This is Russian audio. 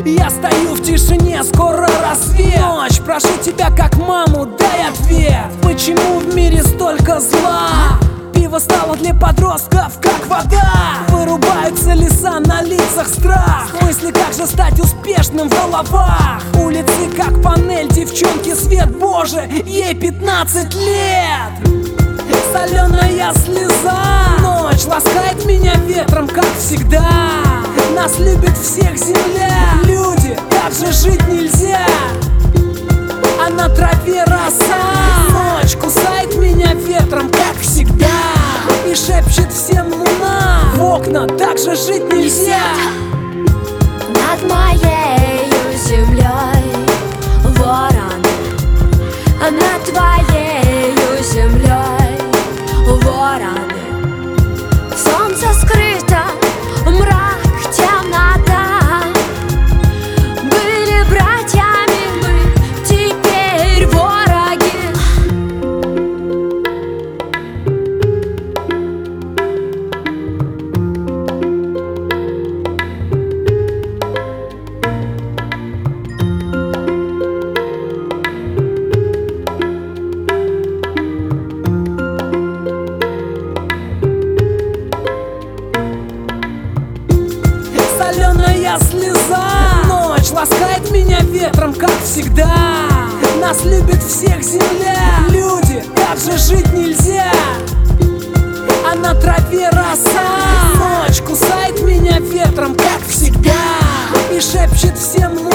Я стою в тишине, скоро рассвет. Ночь, прошу тебя как маму, дай ответ. Почему в мире столько зла? Пиво стало для подростков как вода. Вырубаются леса, на лицах страх. Мысли, как же стать успешным в головах. Улицы как панель, девчонки свет божий. Ей 15 лет. Соленая слеза. Ночь ласкает меня ветром, как всегда. Нас любит всех земля. Люди, так же жить нельзя. А на траве роса. Ночь кусает меня ветром, как всегда. И шепчет всем луна. В окна, так же жить нельзя. Над моею землей вороны, а над твоею землей вороны. Солнце скрыто, мрак, темнота. Были братьями мы, теперь враги. Соленая слеза. Ночь ласкает меня ветром, как всегда. Нас любит всех земля. Люди, так же жить нельзя. А на траве роса. Ночь кусает меня ветром, как всегда. И шепчет всем луна.